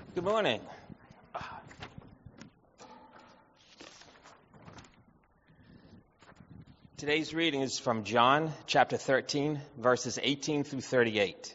Good morning. Today's reading is from John chapter 13, verses 18 through 38.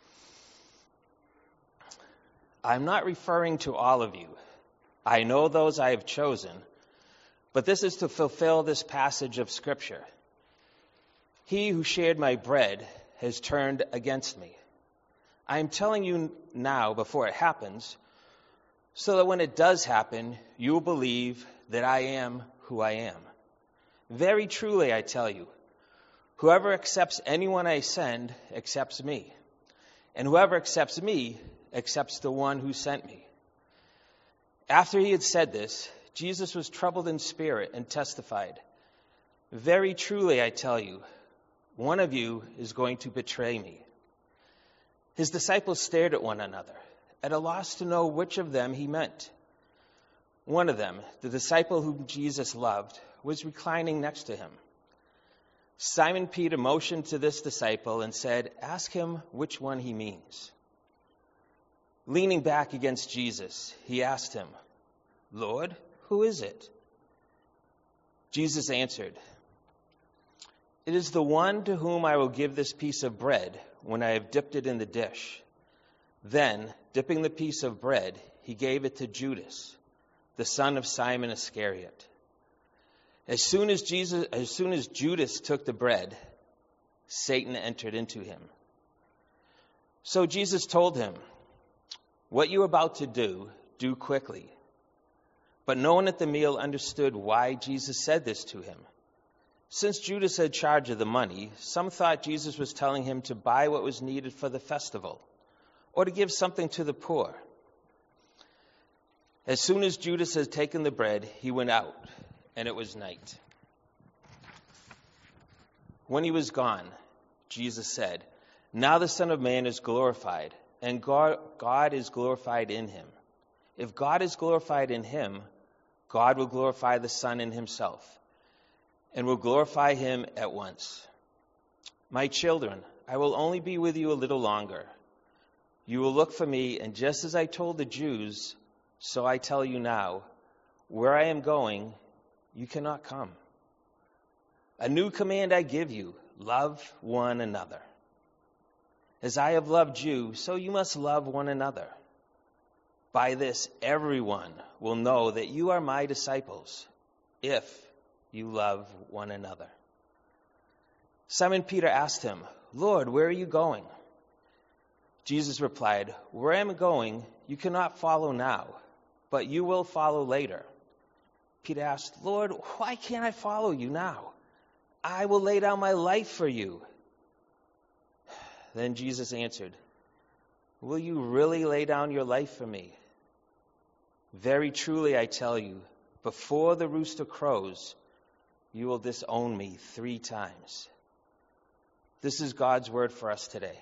I'm not referring to all of you. I know those I have chosen, but this is to fulfill this passage of Scripture. He who shared my bread has turned against me. I am telling you now before it happens, so that when it does happen, you will believe that I am who I am. Very truly, I tell you, whoever accepts anyone I send accepts me, and whoever accepts me accepts the one who sent me. After he had said this, Jesus was troubled in spirit and testified, very truly, I tell you, one of you is going to betray me. His disciples stared at one another, at a loss to know which of them he meant. One of them, the disciple whom Jesus loved, was reclining next to him. Simon Peter motioned to this disciple and said, "Ask him which one he means." Leaning back against Jesus, he asked him, "Lord, who is it?" Jesus answered, "It is the one to whom I will give this piece of bread when I have dipped it in the dish." Then, dipping the piece of bread, he gave it to Judas, the son of Simon Iscariot. As soon as Judas took the bread, Satan entered into him. So Jesus told him, "What you are about to do, do quickly." But no one at the meal understood why Jesus said this to him. Since Judas had charge of the money, some thought Jesus was telling him to buy what was needed for the festival, or to give something to the poor. As soon as Judas had taken the bread, he went out, and it was night. When he was gone, Jesus said, "Now the Son of Man is glorified, and God is glorified in him. If God is glorified in him, God will glorify the Son in himself, and will glorify him at once. My children, I will only be with you a little longer. You will look for me, and just as I told the Jews, so I tell you now, where I am going, you cannot come. A new command I give you, love one another. As I have loved you, so you must love one another. By this, everyone will know that you are my disciples, if you love one another." Simon Peter asked him, "Lord, where are you going?" Jesus replied, "Where I am going, you cannot follow now, but you will follow later." Peter asked, "Lord, why can't I follow you now? I will lay down my life for you." Then Jesus answered, "Will you really lay down your life for me? Very truly, I tell you, before the rooster crows, you will disown me 3 times. This is God's word for us today.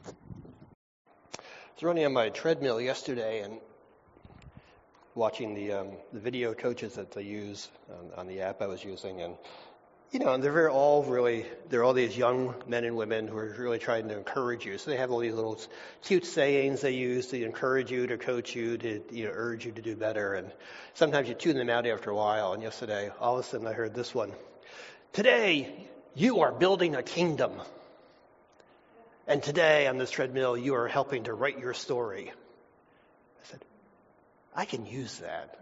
I was running on my treadmill yesterday and watching the video coaches that they use on the app I was using, and they're all these young men and women who are really trying to encourage you. So they have all these little cute sayings they use to encourage you, to coach you, to urge you to do better. And sometimes you tune them out after a while. And yesterday, all of a sudden, I heard this one: "Today, you are building a kingdom. And today, on this treadmill, you are helping to write your story." I said, I can use that.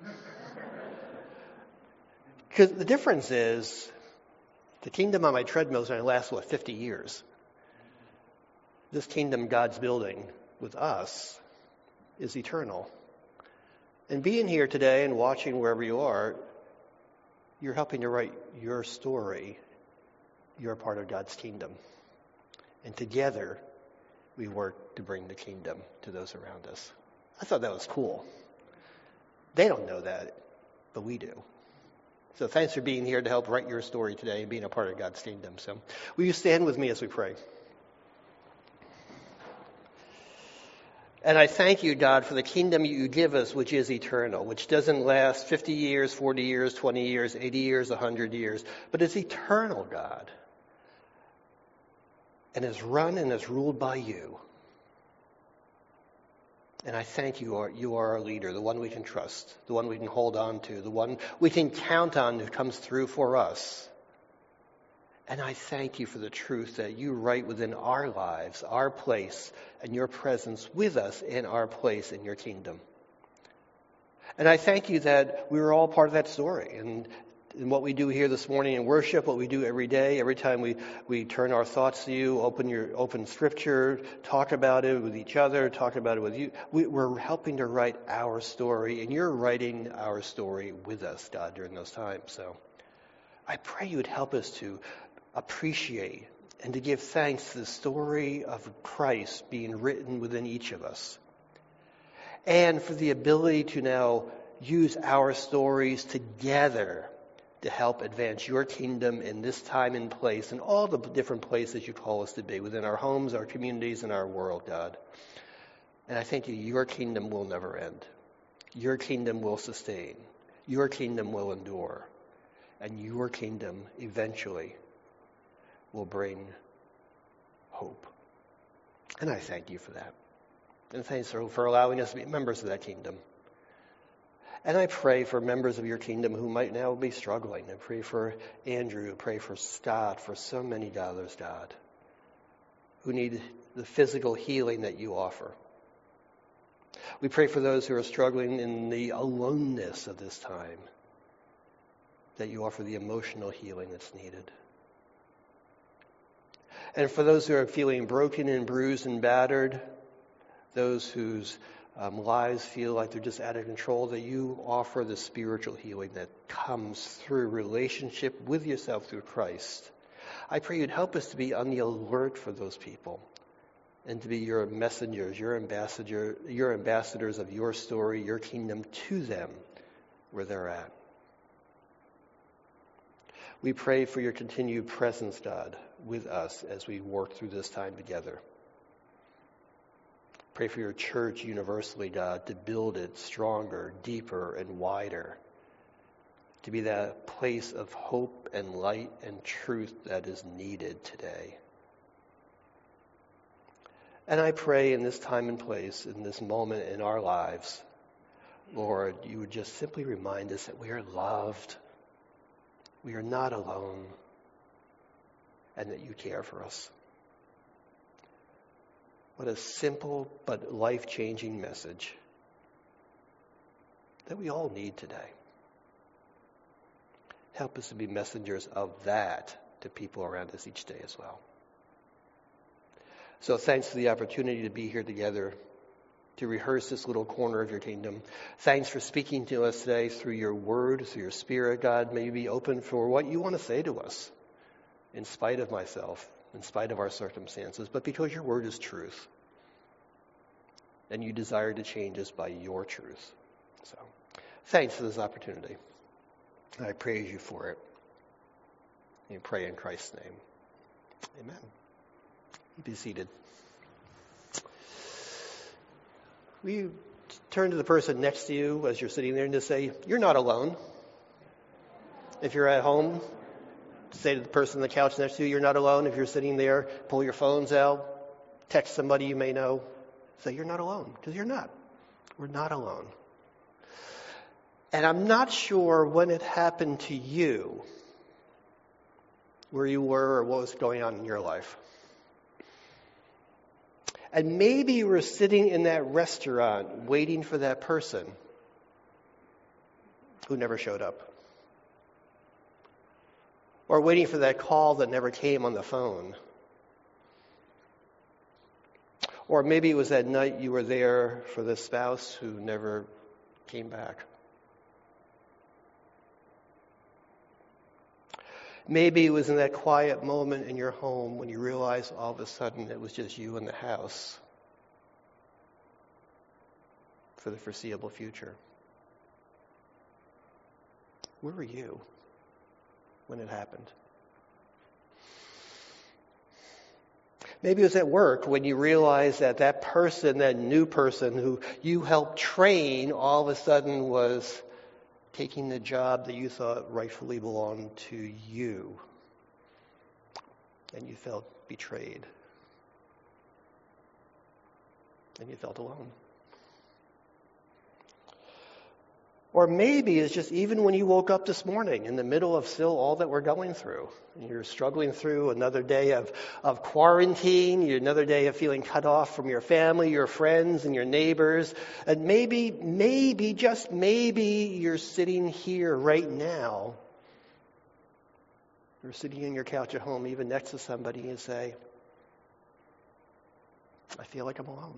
Because the difference is, the kingdom on my treadmill is going to last, 50 years. This kingdom God's building with us is eternal. And being here today and watching wherever you are, you're helping to write your story. You're part of God's kingdom. And together, we work to bring the kingdom to those around us. I thought that was cool. They don't know that, but we do. So thanks for being here to help write your story today and being a part of God's kingdom. So will you stand with me as we pray? And I thank you, God, for the kingdom you give us, which is eternal, which doesn't last 50 years, 40 years, 20 years, 80 years, 100 years, but it's eternal, God, and is run and is ruled by you. And I thank you, you are our leader, the one we can trust, the one we can hold on to, the one we can count on who comes through for us. And I thank you for the truth that you write within our lives, our place, and your presence with us in our place in your kingdom. And I thank you that we were all part of that story. And what we do here this morning in worship, what we do every day, every time we turn our thoughts to you, open Scripture, talk about it with each other, talk about it with you, we're helping to write our story, and you're writing our story with us, God, during those times. So I pray you would help us to appreciate and to give thanks to the story of Christ being written within each of us, and for the ability to now use our stories together to help advance your kingdom in this time and place and all the different places you call us to be, within our homes, our communities, and our world, God. And I thank you, your kingdom will never end. Your kingdom will sustain. Your kingdom will endure. And your kingdom eventually will bring hope. And I thank you for that. And thanks for allowing us to be members of that kingdom. And I pray for members of your kingdom who might now be struggling. I pray for Andrew, I pray for Scott, for so many others, God, who need the physical healing that you offer. We pray for those who are struggling in the aloneness of this time, that you offer the emotional healing that's needed. And for those who are feeling broken and bruised and battered, those whose lives feel like they're just out of control, that you offer the spiritual healing that comes through relationship with yourself through Christ. I pray you'd help us to be on the alert for those people and to be your messengers, your ambassadors of your story, your kingdom to them where they're at. We pray for your continued presence, God, with us as we work through this time together. Pray for your church universally, God, to build it stronger, deeper, and wider, to be that place of hope and light and truth that is needed today. And I pray in this time and place, in this moment in our lives, Lord, you would just simply remind us that we are loved, we are not alone, and that you care for us. What a simple but life-changing message that we all need today. Help us to be messengers of that to people around us each day as well. So thanks for the opportunity to be here together to rehearse this little corner of your kingdom. Thanks for speaking to us today through your word, through your spirit, God. May you be open for what you want to say to us, in spite of myself, in spite of our circumstances, but because your word is truth. And you desire to change us by your truth. So, thanks for this opportunity. And I praise you for it. And we pray in Christ's name. Amen. You be seated. Will you turn to the person next to you as you're sitting there and just say, you're not alone. If you're at home, say to the person on the couch next to you, you're not alone. If you're sitting there, pull your phones out, text somebody you may know, say you're not alone, because you're not. We're not alone. And I'm not sure when it happened to you, where you were or what was going on in your life. And maybe you were sitting in that restaurant waiting for that person who never showed up. Or waiting for that call that never came on the phone. Or maybe it was that night you were there for the spouse who never came back. Maybe it was in that quiet moment in your home when you realized all of a sudden it was just you in the house for the foreseeable future. Where were you when it happened? Maybe it was at work when you realized that that person, that new person who you helped train, all of a sudden was taking the job that you thought rightfully belonged to you. And you felt betrayed. And you felt alone. Or maybe it's just even when you woke up this morning in the middle of still all that we're going through. You're struggling through another day of quarantine, another day of feeling cut off from your family, your friends, and your neighbors. And maybe, just maybe, you're sitting here right now. You're sitting on your couch at home, even next to somebody, and say, I feel like I'm alone.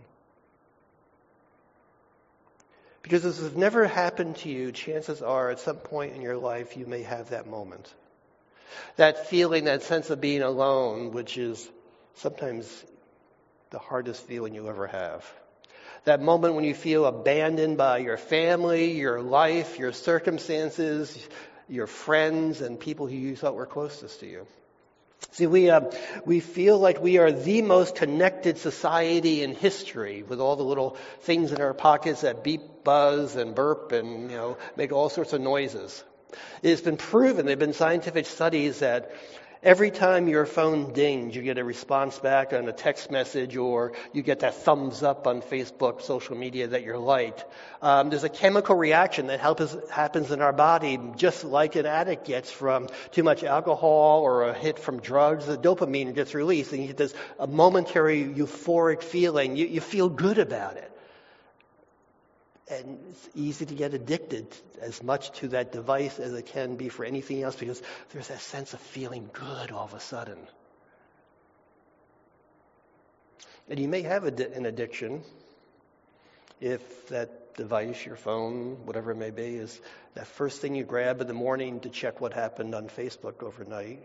Because this has never happened to you, chances are at some point in your life you may have that moment. That feeling, that sense of being alone, which is sometimes the hardest feeling you ever have. That moment when you feel abandoned by your family, your life, your circumstances, your friends, and people who you thought were closest to you. See, we feel like we are the most connected society in history, with all the little things in our pockets that beep, buzz, and burp, and make all sorts of noises. It has been proven, there have been scientific studies that every time your phone dings, you get a response back on a text message, or you get that thumbs up on Facebook, social media that you're liked. There's a chemical reaction that happens in our body, just like an addict gets from too much alcohol or a hit from drugs. The dopamine gets released, and you get this a momentary euphoric feeling. You feel good about it. And it's easy to get addicted as much to that device as it can be for anything else, because there's that sense of feeling good all of a sudden. And you may have an addiction if that device, your phone, whatever it may be, is that first thing you grab in the morning to check what happened on Facebook overnight.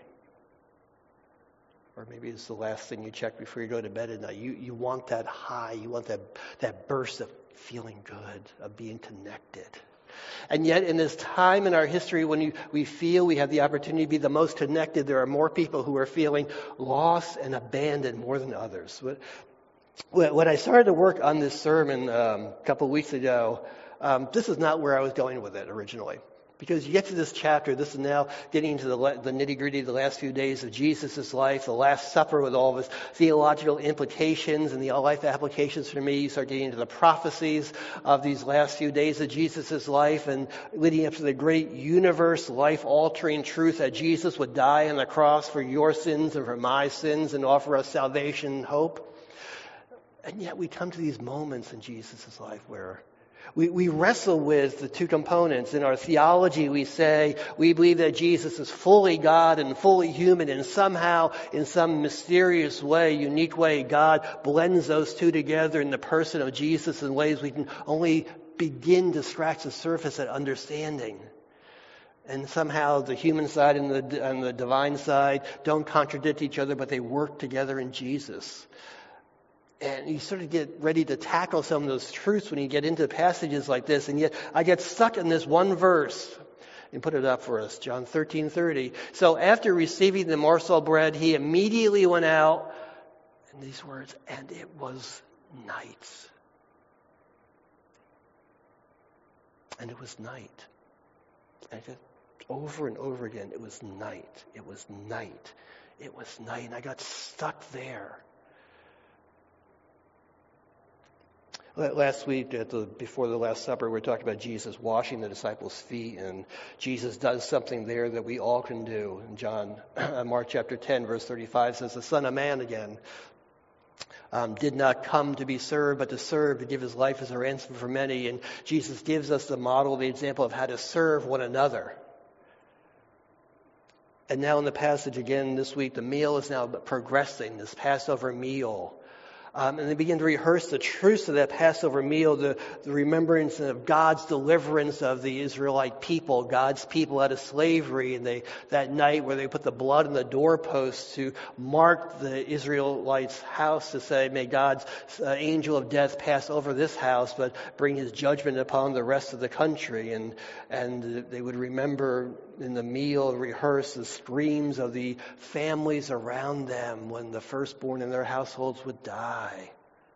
Or maybe it's the last thing you check before you go to bed at night. You want that high, you want that burst of feeling good, of being connected. And yet in this time in our history when we feel we have the opportunity to be the most connected, there are more people who are feeling lost and abandoned more than others. When I started to work on this sermon a couple of weeks ago, this is not where I was going with it originally. Because you get to this chapter, this is now getting into the nitty-gritty of the last few days of Jesus' life, the Last Supper with all of its theological implications and the life applications for me. You start getting into the prophecies of these last few days of Jesus' life and leading up to the great universe, life-altering truth that Jesus would die on the cross for your sins and for my sins and offer us salvation and hope. And yet we come to these moments in Jesus' life where we wrestle with the two components. In our theology, we say we believe that Jesus is fully God and fully human, and somehow, in some mysterious way, unique way, God blends those two together in the person of Jesus in ways we can only begin to scratch the surface at understanding. And somehow the human side and the divine side don't contradict each other, but they work together in Jesus. And you sort of get ready to tackle some of those truths when you get into passages like this. And yet I get stuck in this one verse. And put it up for us, John 13:30. So after receiving the morsel of bread, he immediately went out. And these words, and it was night. And it was night. And over and over again, it was night. It was night. It was night. And I got stuck there. Last week, before the Last Supper, we were talking about Jesus washing the disciples' feet, and Jesus does something there that we all can do. In Mark chapter 10, verse 35 says, the Son of Man again did not come to be served, but to serve, to give his life as a ransom for many. And Jesus gives us the model, the example of how to serve one another. And now in the passage again this week, the meal is now progressing, this Passover meal. And they begin to rehearse the truths of that Passover meal, the remembrance of God's deliverance of the Israelite people, God's people out of slavery, and that night where they put the blood on the doorposts to mark the Israelites' house to say, may God's angel of death pass over this house, but bring his judgment upon the rest of the country. And they would remember in the meal, rehearse the screams of the families around them when the firstborn in their households would die.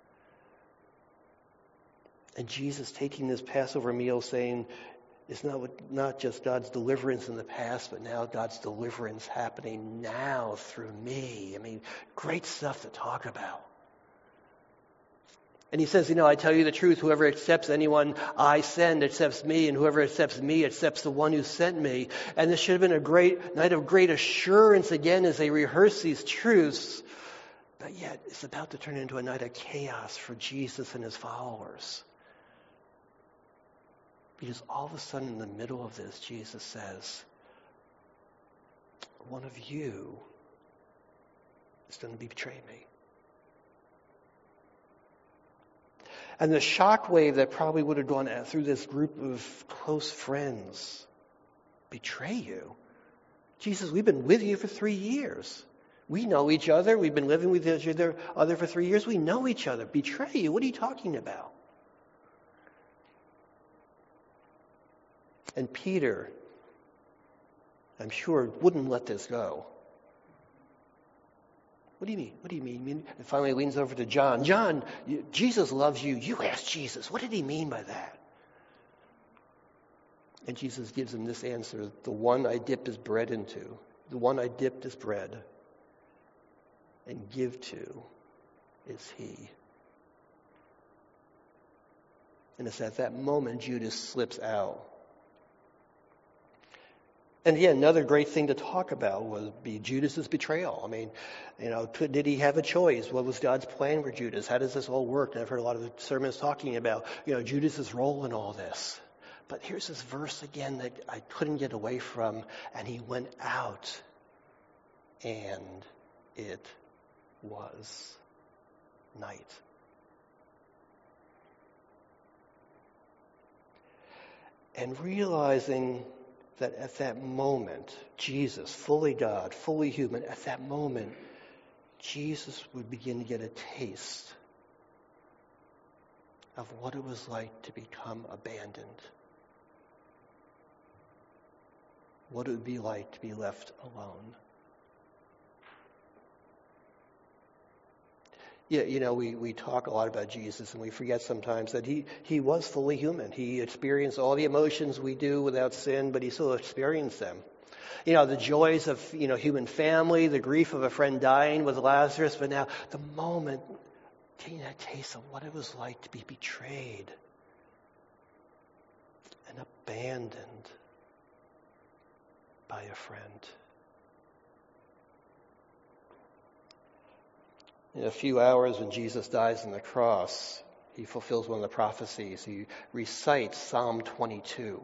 And Jesus taking this Passover meal saying, it's not just God's deliverance in the past, but now God's deliverance happening now through me. I mean, great stuff to talk about. And he says, I tell you the truth, whoever accepts anyone I send accepts me, and whoever accepts me accepts the one who sent me. And this should have been a great night of great assurance again as they rehearse these truths. But yet it's about to turn into a night of chaos for Jesus and his followers. Because all of a sudden in the middle of this, Jesus says, one of you is going to betray me. And the shockwave that probably would have gone through this group of close friends. Betray you? Jesus, we've been with you for 3 years. We know each other. We've been living with each other for 3 years. We know each other. Betray you? What are you talking about? And Peter, I'm sure, wouldn't let this go. What do you mean? What do you mean? And finally leans over to John. John, Jesus loves you. You ask Jesus. What did he mean by that? And Jesus gives him this answer. The one I dipped his bread into. The one I dipped his bread and give to is he. And it's at that moment Judas slips out. And again, another great thing to talk about would be Judas's betrayal. I mean, did he have a choice? What was God's plan for Judas? How does this all work? And I've heard a lot of sermons talking about, Judas's role in all this. But here's this verse again that I couldn't get away from. And he went out, and it was night. And realizing that at that moment, Jesus, fully God, fully human, at that moment, Jesus would begin to get a taste of what it was like to become abandoned. What it would be like to be left alone. Yeah, we talk a lot about Jesus, and we forget sometimes that he was fully human. He experienced all the emotions we do without sin, but he still experienced them. The joys of, human family, the grief of a friend dying with Lazarus, but now the moment, getting that taste of what it was like to be betrayed and abandoned by a friend. In a few hours when Jesus dies on the cross, he fulfills one of the prophecies. He recites Psalm 22.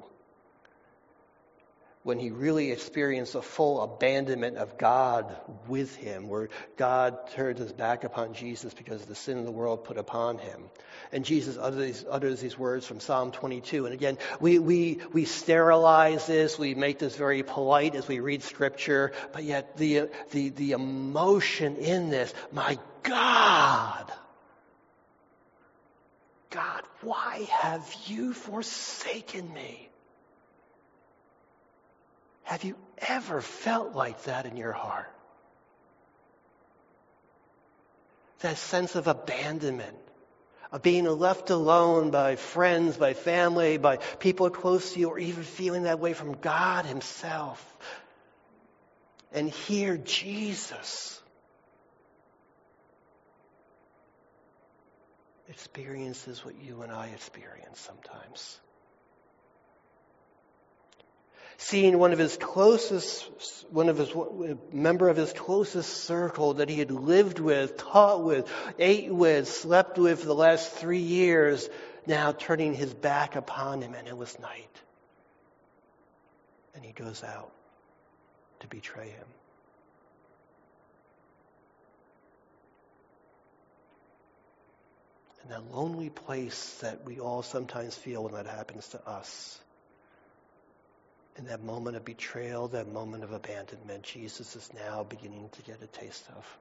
When he really experienced a full abandonment of God with him, where God turned his back upon Jesus because of the sin of the world put upon him. And Jesus utters these words from Psalm 22. And again, we sterilize this, we make this very polite as we read Scripture, but yet the emotion in this, my God, why have you forsaken me? Have you ever felt like that in your heart? That sense of abandonment, of being left alone by friends, by family, by people close to you, or even feeling that way from God himself. And here Jesus experiences what you and I experience sometimes. Seeing member of his closest circle that he had lived with, taught with, ate with, slept with for the last 3 years, now turning his back upon him, and it was night. And he goes out to betray him. And that lonely place that we all sometimes feel when that happens to us. In that moment of betrayal, that moment of abandonment, Jesus is now beginning to get a taste of.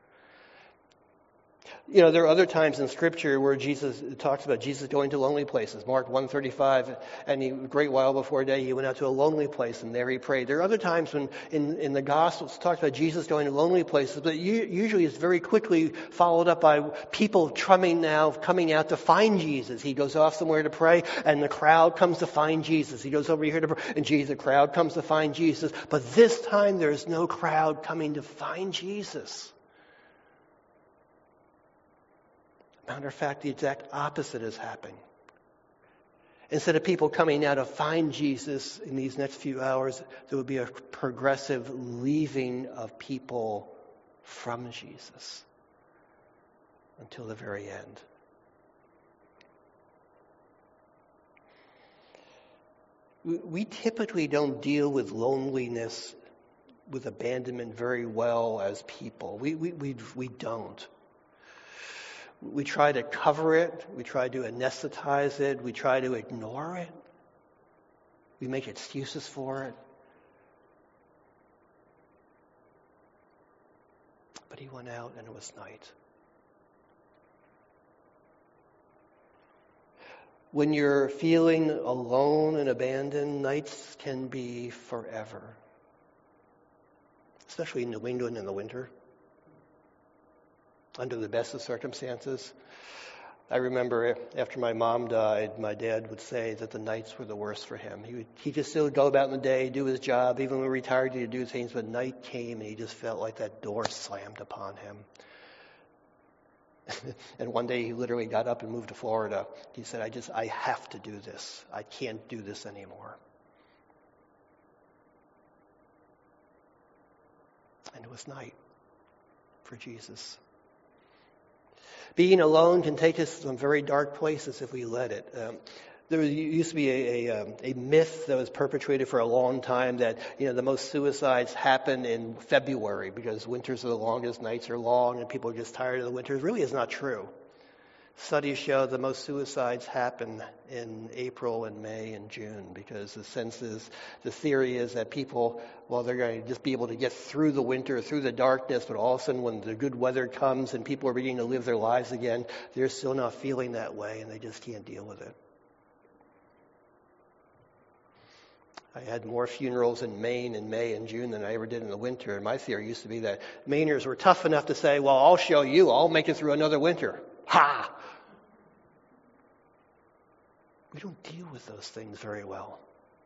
There are other times in Scripture where Jesus talks about Jesus going to lonely places. Mark 1:35, and a great while before day, he went out to a lonely place, and there he prayed. There are other times when in the Gospels it talks about Jesus going to lonely places, but usually it's very quickly followed up by people coming out to find Jesus. He goes off somewhere to pray, and the crowd comes to find Jesus. He goes over here to pray, and the crowd comes to find Jesus. But this time there's no crowd coming to find Jesus. Matter of fact, the exact opposite is happening. Instead of people coming out to find Jesus in these next few hours, there will be a progressive leaving of people from Jesus until the very end. We typically don't deal with loneliness, with abandonment very well as people. We don't. We try to cover it. We try to anesthetize it. We try to ignore it. We make excuses for it. But he went out and it was night. When you're feeling alone and abandoned, nights can be forever. Especially in New England in the winter. Under the best of circumstances. I remember after my mom died, my dad would say that the nights were the worst for him. He just still go about in the day, do his job. Even when he retired, he'd do things. But night came and he just felt like that door slammed upon him. And one day he literally got up and moved to Florida. He said, I have to do this. I can't do this anymore. And it was night for Jesus. Being alone can take us to some very dark places if we let it. There used to be a myth that was perpetuated for a long time that the most suicides happen in February because winters are the longest, nights are long, and people are just tired of the winters. It really is not true. Studies show the most suicides happen in April and May and June because the theory is that people, they're going to just be able to get through the winter, through the darkness, but all of a sudden when the good weather comes and people are beginning to live their lives again, they're still not feeling that way and they just can't deal with it. I had more funerals in Maine in May and June than I ever did in the winter, and my theory used to be that Mainers were tough enough to say, I'll show you, I'll make it through another winter. Ha! We don't deal with those things very well.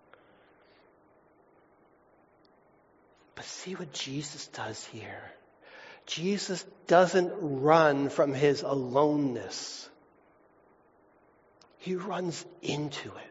But see what Jesus does here. Jesus doesn't run from his aloneness. He runs into it.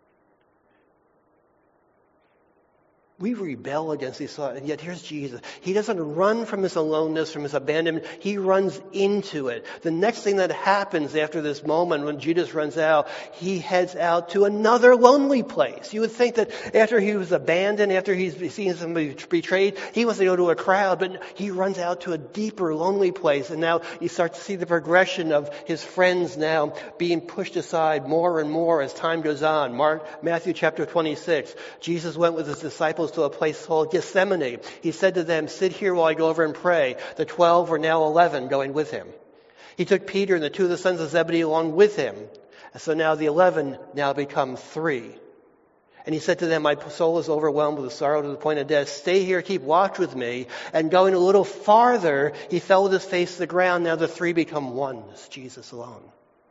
We rebel against these thoughts, and yet here's Jesus. He doesn't run from his aloneness, from his abandonment. He runs into it. The next thing that happens after this moment, when Judas runs out, he heads out to another lonely place. You would think that after he was abandoned, after he's seen somebody betrayed, he wants to go to a crowd, but he runs out to a deeper, lonely place. And now you start to see the progression of his friends now being pushed aside more and more as time goes on. Matthew chapter 26. Jesus went with his disciples to a place called Gethsemane. He said to them, sit here while I go over and pray. The 12 were now 11 going with him. He took Peter and the two of the sons of Zebedee along with him. And so now the 11 now become 3. And he said to them, my soul is overwhelmed with sorrow to the point of death. Stay here, keep watch with me. And going a little farther, he fell with his face to the ground. Now the 3 become 1. It's Jesus alone.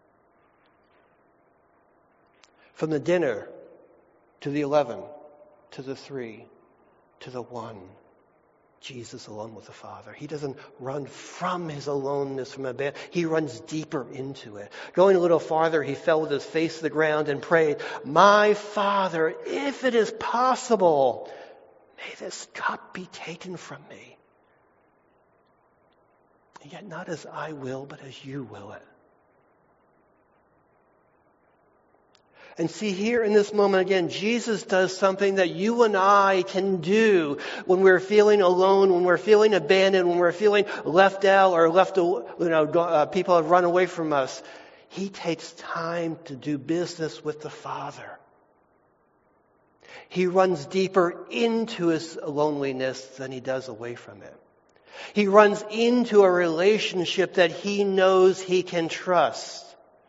From the dinner to the 11, to the 3, to the 1, Jesus alone with the Father. He doesn't run from his aloneness, from abandonment. He runs deeper into it. Going a little farther, he fell with his face to the ground and prayed, my Father, if it is possible, may this cup be taken from me. And yet not as I will, but as you will it. And see here in this moment again, Jesus does something that you and I can do when we're feeling alone, when we're feeling abandoned, when we're feeling left out or people have run away from us. He takes time to do business with the Father. He runs deeper into his loneliness than he does away from it. He runs into a relationship that he knows he can trust.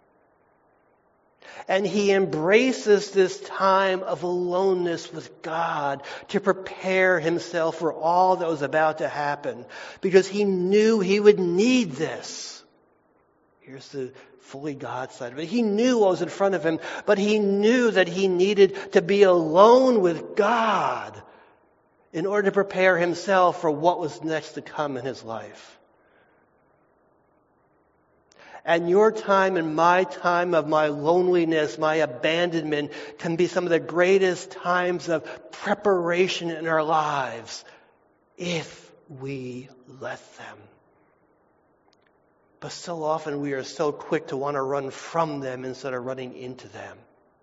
And he embraces this time of aloneness with God to prepare himself for all that was about to happen. Because he knew he would need this. Here's the fully God side of it. He knew what was in front of him, but he knew that he needed to be alone with God in order to prepare himself for what was next to come in his life. And your time and my time of my loneliness, my abandonment, can be some of the greatest times of preparation in our lives if we let them. But so often we are so quick to want to run from them instead of running into them.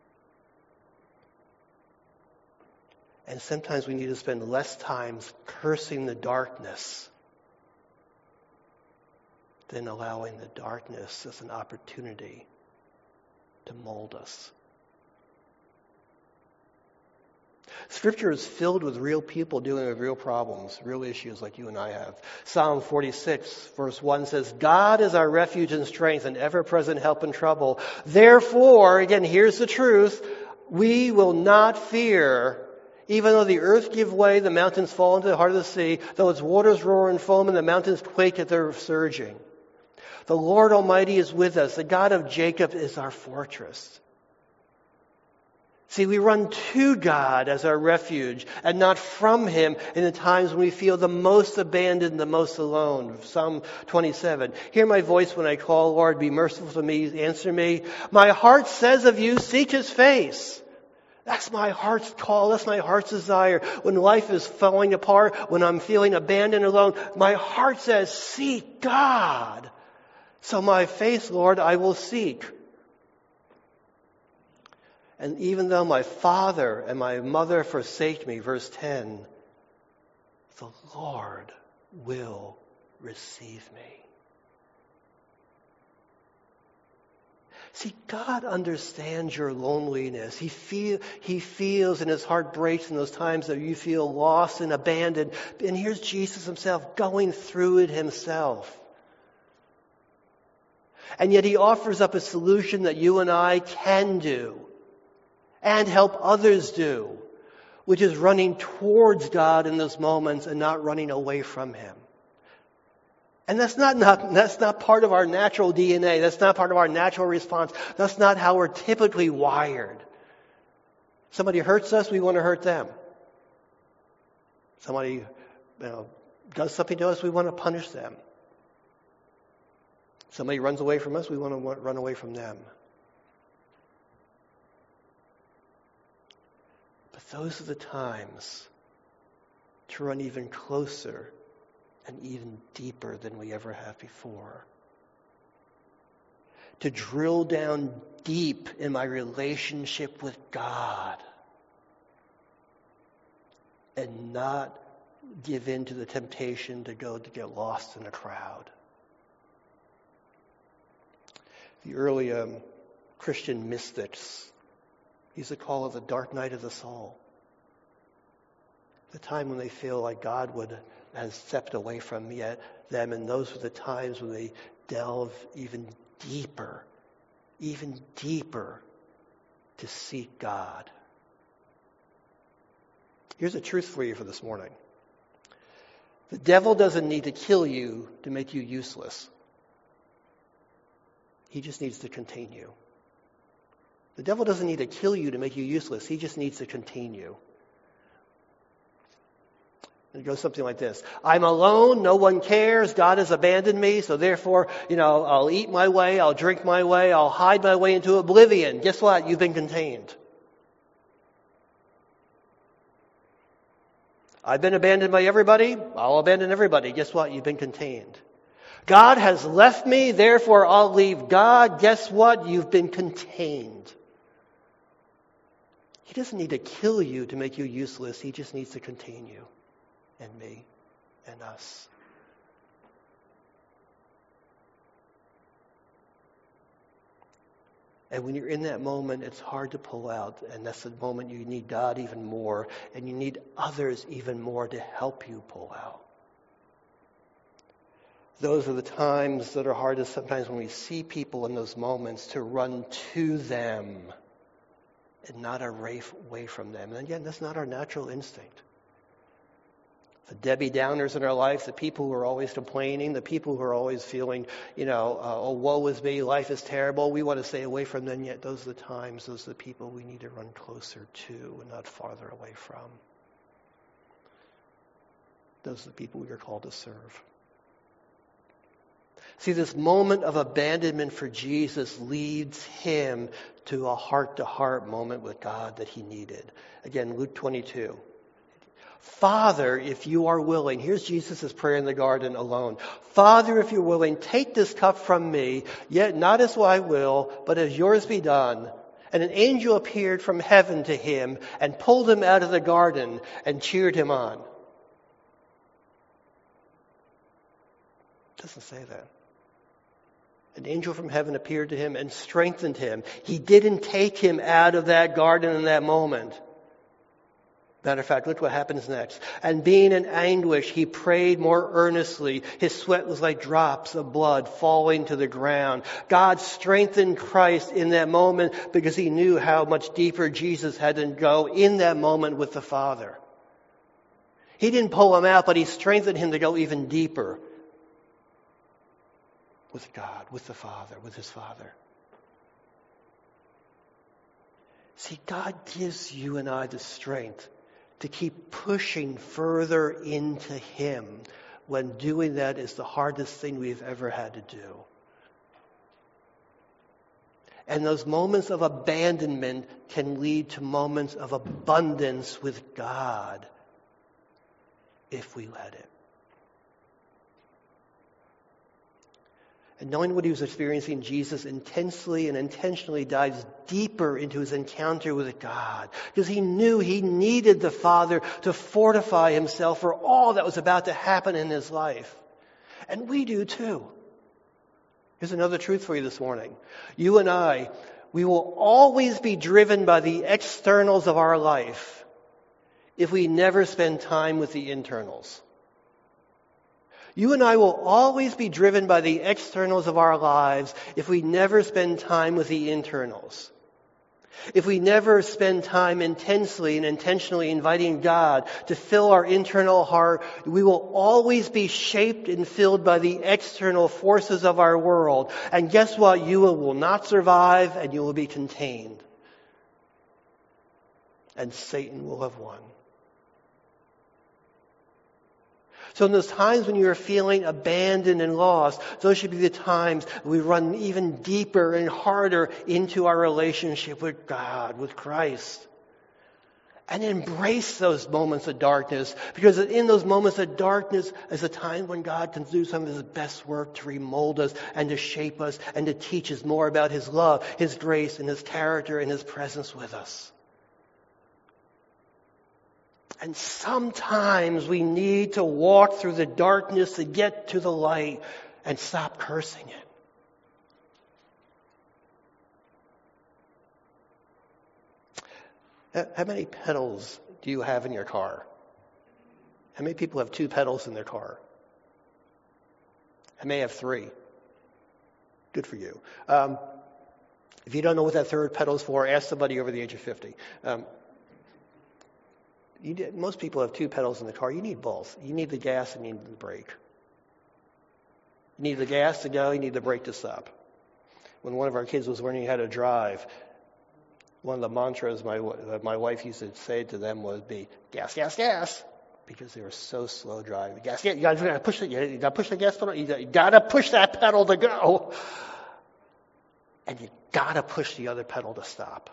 And sometimes we need to spend less time cursing the darkness than allowing the darkness as an opportunity to mold us. Scripture is filled with real people dealing with real problems, real issues like you and I have. Psalm 46, verse 1 says, God is our refuge and strength and ever-present help in trouble. Therefore, again, here's the truth, we will not fear. Even though the earth give way, the mountains fall into the heart of the sea, though its waters roar and foam and the mountains quake at their surging. The Lord Almighty is with us. The God of Jacob is our fortress. See, we run to God as our refuge and not from Him in the times when we feel the most abandoned, the most alone. Psalm 27. Hear my voice when I call, Lord, be merciful to me, answer me. My heart says of you, seek His face. That's my heart's call. That's my heart's desire. When life is falling apart, when I'm feeling abandoned, alone, my heart says, seek God. So my face, Lord, I will seek. And even though my father and my mother forsake me, verse 10, the Lord will receive me. See, God understands your loneliness. He feels and his heart breaks in those times that you feel lost and abandoned. And here's Jesus himself going through it himself. And yet he offers up a solution that you and I can do and help others do, which is running towards God in those moments and not running away from him. And that's not part of our natural DNA. That's not part of our natural response. That's not how we're typically wired. Somebody hurts us, we want to hurt them. Somebody does something to us, we want to punish them. Somebody runs away from us, we want to run away from them. But those are the times to run even closer and even deeper than we ever have before. To drill down deep in my relationship with God and not give in to the temptation to get lost in a crowd. The early Christian mystics used to call it the dark night of the soul. The time when they feel like God has stepped away from them, and those were the times when they delve even deeper to seek God. Here's a truth for you for this morning. The devil doesn't need to kill you to make you useless. He just needs to contain you. The devil doesn't need to kill you to make you useless. He just needs to contain you. It goes something like this. I'm alone. No one cares. God has abandoned me. So therefore, I'll eat my way. I'll drink my way. I'll hide my way into oblivion. Guess what? You've been contained. I've been abandoned by everybody. I'll abandon everybody. Guess what? You've been contained. God has left me. Therefore, I'll leave God. Guess what? You've been contained. He doesn't need to kill you to make you useless. He just needs to contain you. And me, and us. And when you're in that moment, it's hard to pull out. And that's the moment you need God even more. And you need others even more to help you pull out. Those are the times that are hardest sometimes when we see people in those moments to run to them and not away from them. And again, that's not our natural instinct. The Debbie Downers in our life, the people who are always complaining, the people who are always feeling, oh, woe is me, life is terrible. We want to stay away from them, yet those are the times, those are the people we need to run closer to and not farther away from. Those are the people we are called to serve. See, this moment of abandonment for Jesus leads him to a heart-to-heart moment with God that he needed. Again, Luke 22. Father, if you are willing, here's Jesus' prayer in the garden alone. Father, if you're willing, take this cup from me, yet not as I will, but as yours be done. And an angel appeared from heaven to him and pulled him out of the garden and cheered him on. It doesn't say that. An angel from heaven appeared to him and strengthened him. He didn't take him out of that garden in that moment. Matter of fact, look what happens next. And being in anguish, he prayed more earnestly. His sweat was like drops of blood falling to the ground. God strengthened Christ in that moment because he knew how much deeper Jesus had to go in that moment with the Father. He didn't pull him out, but he strengthened him to go even deeper with God, with the Father, with his Father. See, God gives you and I the strength to keep pushing further into him when doing that is the hardest thing we've ever had to do. And those moments of abandonment can lead to moments of abundance with God if we let it. And knowing what he was experiencing, Jesus intensely and intentionally dives deeper into his encounter with God. Because he knew he needed the Father to fortify himself for all that was about to happen in his life. And we do too. Here's another truth for you this morning. You and I, we will always be driven by the externals of our life if we never spend time with the internals. You and I will always be driven by the externals of our lives if we never spend time with the internals. If we never spend time intensely and intentionally inviting God to fill our internal heart, we will always be shaped and filled by the external forces of our world. And guess what? You will not survive and you will be contained. And Satan will have won. So in those times when you're feeling abandoned and lost, those should be the times we run even deeper and harder into our relationship with God, with Christ. And embrace those moments of darkness, because in those moments of darkness is a time when God can do some of his best work to remold us and to shape us and to teach us more about his love, his grace, and his character and his presence with us. And sometimes we need to walk through the darkness to get to the light and stop cursing it. How many pedals do you have in your car? How many people have 2 pedals in their car? I may have 3. Good for you. If you don't know what that third pedal is for, ask somebody over the age of 50. Most people have 2 pedals in the car. You need both. You need the gas and you need the brake. You need the gas to go, you need the brake to stop. When one of our kids was learning how to drive, one of the mantras my wife used to say to them would be, gas, gas, gas, because they were so slow driving. Gas, gas, you gotta push it. You gotta push the gas pedal. You gotta push that pedal to go. And you gotta push the other pedal to stop.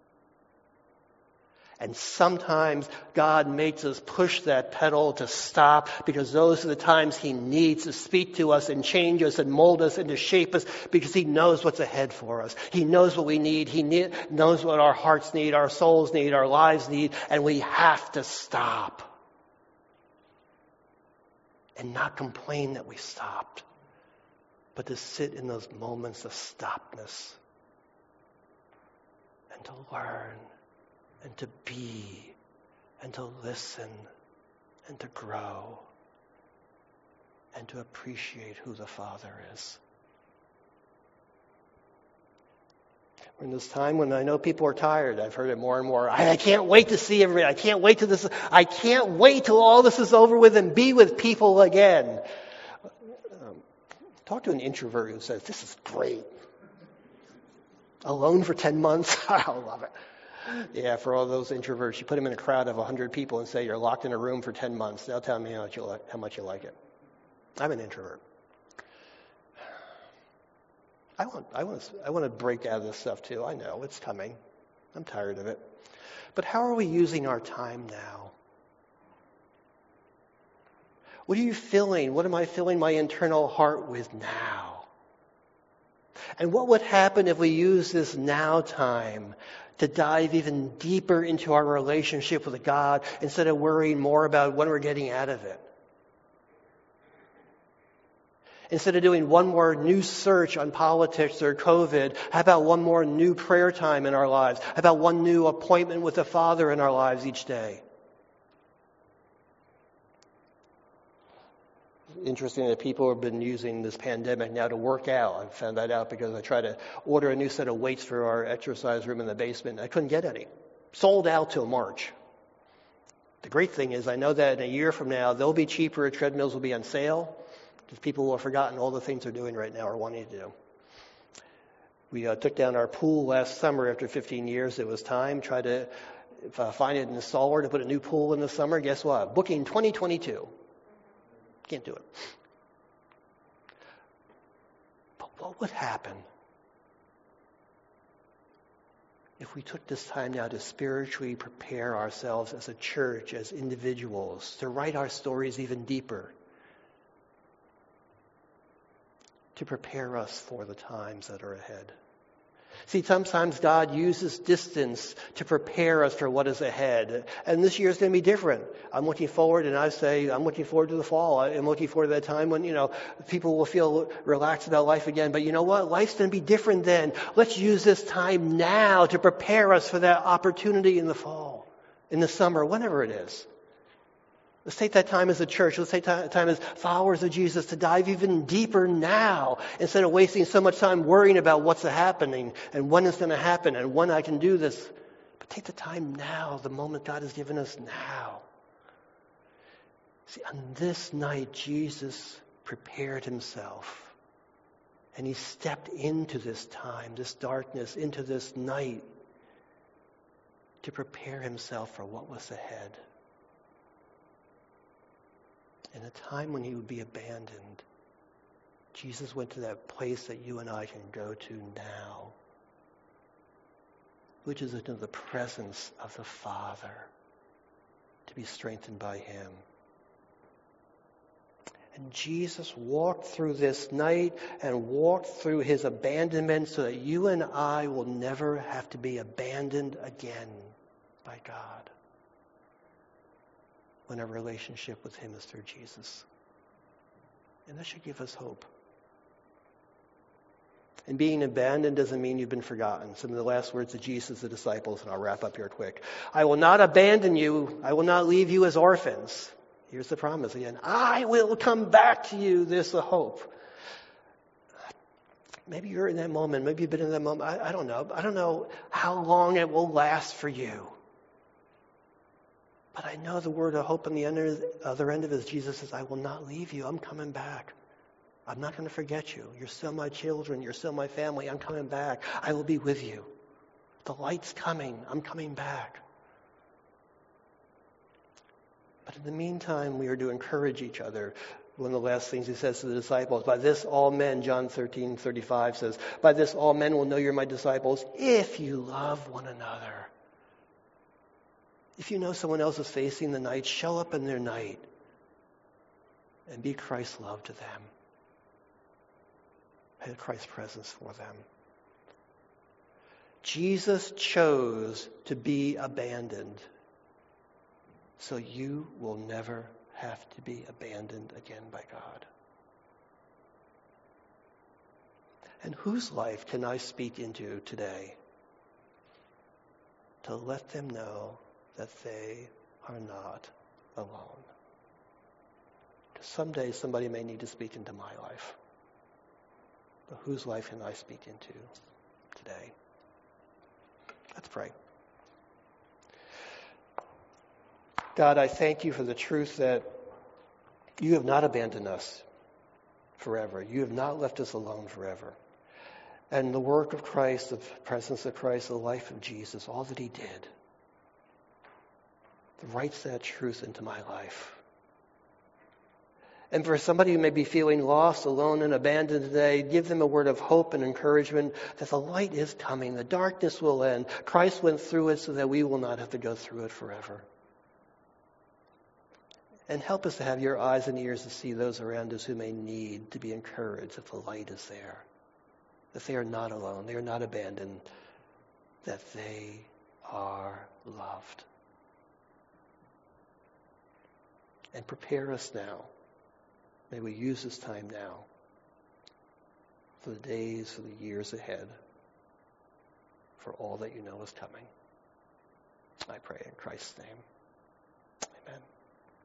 And sometimes God makes us push that pedal to stop because those are the times he needs to speak to us and change us and mold us and to shape us, because he knows what's ahead for us. He knows what we need. He knows what our hearts need, our souls need, our lives need, and we have to stop. And not complain that we stopped, but to sit in those moments of stopness and to learn and to be, and to listen, and to grow, and to appreciate who the Father is. We're in this time when I know people are tired. I've heard it more and more. I can't wait to see everybody. I can't wait till all this is over with and be with people again. Talk to an introvert who says, this is great. Alone for 10 months? I love it. Yeah, for all those introverts, you put them in a crowd of 100 people and say you're locked in a room for 10 months. They'll tell me how much you like it. I'm an introvert. I want to break out of this stuff too. I know it's coming. I'm tired of it. But how are we using our time now? What are you filling? What am I filling my internal heart with now? And what would happen if we use this now time to dive even deeper into our relationship with God instead of worrying more about what we're getting out of it? Instead of doing one more new search on politics or COVID, how about one more new prayer time in our lives? How about one new appointment with the Father in our lives each day? Interesting that people have been using this pandemic now to work out. I found that out because I tried to order a new set of weights for our exercise room in the basement. I couldn't get any. Sold out till March. The great thing is I know that in a year from now, they'll be cheaper. Treadmills will be on sale because people will have forgotten all the things they're doing right now or wanting to do. We took down our pool last summer after 15 years. It was time. Tried to find an installer to put a new pool in the summer. Guess what? Booking 2022. Can't do it. But what would happen if we took this time now to spiritually prepare ourselves as a church, as individuals, to write our stories even deeper, to prepare us for the times that are ahead? See, sometimes God uses distance to prepare us for what is ahead. And this year is going to be different. I'm looking forward, and I say I'm looking forward to the fall. I'm looking forward to that time when, people will feel relaxed about life again. But you know what? Life's going to be different then. Let's use this time now to prepare us for that opportunity in the fall, in the summer, whenever it is. Let's take that time as a church. Let's take time as followers of Jesus to dive even deeper now instead of wasting so much time worrying about what's happening and when it's going to happen and when I can do this. But take the time now, the moment God has given us now. See, on this night, Jesus prepared himself. And he stepped into this time, this darkness, into this night to prepare himself for what was ahead. In a time when he would be abandoned, Jesus went to that place that you and I can go to now, which is into the presence of the Father, to be strengthened by him. And Jesus walked through this night and walked through his abandonment so that you and I will never have to be abandoned again by God when our relationship with him is through Jesus. And that should give us hope. And being abandoned doesn't mean you've been forgotten. Some of the last words of Jesus to the disciples, and I'll wrap up here quick. I will not abandon you. I will not leave you as orphans. Here's the promise again. I will come back to you. There's the hope. Maybe you're in that moment. Maybe you've been in that moment. I don't know. I don't know how long it will last for you. But I know the word of hope on the other end of it is Jesus says, I will not leave you. I'm coming back. I'm not going to forget you. You're still my children. You're still my family. I'm coming back. I will be with you. The light's coming. I'm coming back. But in the meantime, we are to encourage each other. One of the last things he says to the disciples, by this all men, John 13:35 says, by this all men will know you're my disciples if you love one another. If you know someone else is facing the night, show up in their night and be Christ's love to them. Have Christ's presence for them. Jesus chose to be abandoned, so you will never have to be abandoned again by God. And whose life can I speak into today to let them know that they are not alone? Because someday somebody may need to speak into my life. But whose life can I speak into today? Let's pray. God, I thank you for the truth that you have not abandoned us forever. You have not left us alone forever. And the work of Christ, the presence of Christ, the life of Jesus, all that he did, writes that truth into my life. And for somebody who may be feeling lost, alone, and abandoned today, give them a word of hope and encouragement that the light is coming. The darkness will end. Christ went through it so that we will not have to go through it forever. And help us to have your eyes and ears to see those around us who may need to be encouraged that the light is there, that they are not alone, they are not abandoned, that they are loved. And prepare us now. May we use this time now for the days, for the years ahead, for all that you know is coming. I pray in Christ's name.